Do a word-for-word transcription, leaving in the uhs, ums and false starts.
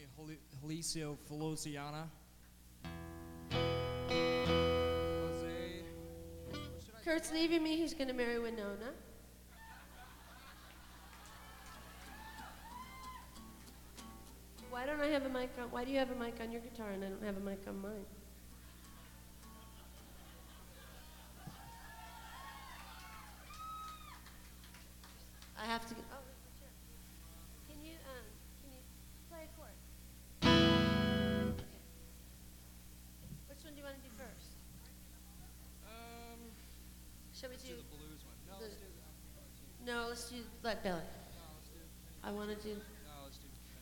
Hol- Holisio Feliciana. Kurt's leaving me. He's going to marry Winona. Why don't I have a mic on? Why do you have a mic on your guitar and I don't have a mic on mine? I have to. Get, oh, sure. Can you um, can you play a chord? Okay. Which one do you want to do first? Um, Shall we let's do? do the blues one. No, the- let's do. No, let's do Let Belly. No, let's do. I want to do.